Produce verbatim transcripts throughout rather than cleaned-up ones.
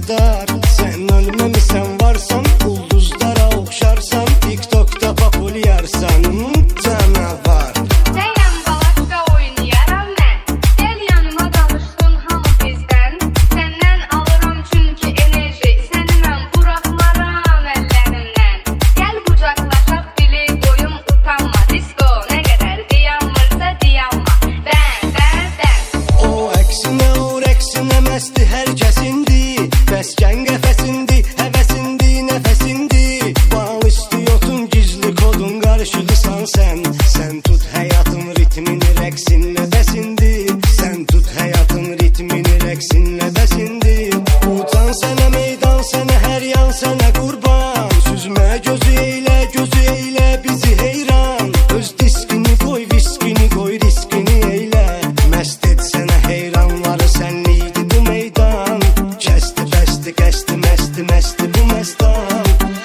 kadar. Sen ölmemişsen varsan, ulduzlara okşarsan, TikTok'ta popülyarsan, canavar. Deyəm balaşqa oynayaram mən. Gel yanıma danışsın hamı bizdən. Səndən alıram çünki enerji, səni mən buraxmaram əllərimdən. Gel qucaqlaşaq dili qoyum utanma. Disko nə qədər dayanmırsa dayanma. Dən, dən, dən. O əksinə, o rəqsinə məsti hər kəsindi. Bəskən qəfəsindi, həvəsindi, nəfəsindi. Bal istiyorsun, gizli kodun qarşılısan sən. Sən tut həyatın ritmini, rəqsinlə bəsindi. Sən tut həyatın ritmini, rəqsinlə bəsindi. Utan sənə meydan, sənə hər yan, sənə qurban. Süzmə gözü eylə, gözü eylə bizi heyran. Öz diskini qoy, viskini qoy, riskini eylə. Məst et sənə heyranları, sənliydi bu meydan. Kəsti, bəsti, qəsti, məsti, məsti bu məstan.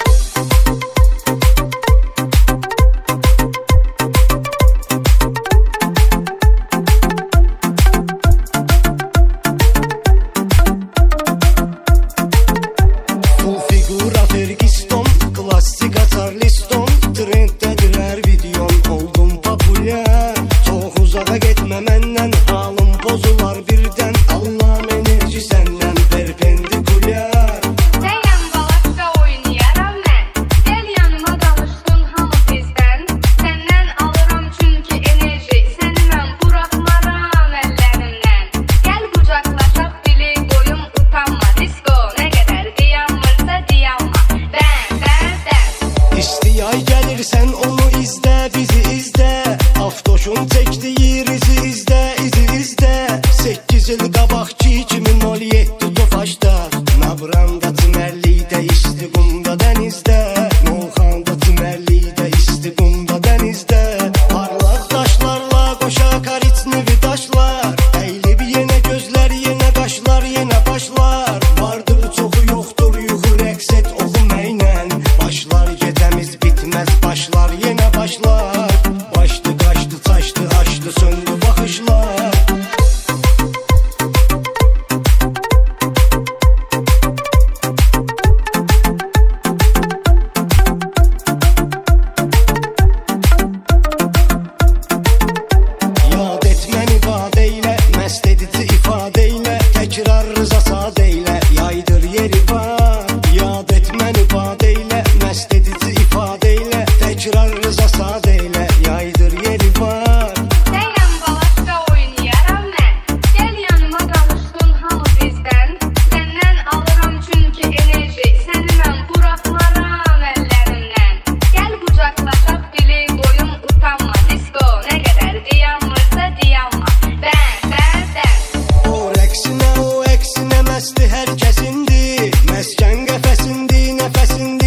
Full figura Fergiston, klassik açar liston. Trenddədir hər videon, oldum populyar. Çox uzağa getmə məndən, halım pozular birdən. Allah'ım enerji səndən perpendikulyar. Deyəm balaşqa oynayaram mən. Gel yanıma danışsın hamı bizdən. Səndən alıram çünki enerji, səni mən buraxmaram əllərimdən. Gel qucaqlaşaq dili qoyum utanma. Disko nə qədər dayanmırsa dayanma. Dən, dən, dən. İsti yay gəlirsən onu izlə, bizi izlə. Aftoşun çəkdiyi izi izlə, izi izlə. Səkkiz il qabaqki iki min on yeddi Tofaşda, Nabranda çimərlikdə, isti qumda dənizdə. Novxanda çimərlikdə, isti qumda dənizdə. Parlaq daşlarla qoşa karitnivi daşlar. Əylib yenə gözlər, yenə qaşlar, yenə başlar. Vardır çoxu yoxdur, yuxu rəqs et oxumayla. Başlar gecəmiz bitməz, başlar yenə başlar. Başdı, qaçdı, çaşdı, açdı, söndü baxışlar. Yad et məni bad eylə, məst edici ifadə ilə. Təkrar rıza sad eylə, yaydır yeri var. Yad et məni bad eylə, məst edici ifadə ilə. Təkrar rıza sad eylə, yaydır yeri var. Deyəm balaşqa oynayaram mən. Gel yanıma danışsın hamı bizdən. Səndən alıram çünki enerji, səni mən buraxmaram əllərimdən. Gel qucaqlaşaq dili qoyum utanma. Disko nə qədər dayanmırsa dayanma. Dən, dən, dən. O rəqsinə, o əksinə məsti hər kəsindi. Məskən qəfəsindi, nəfəsindi,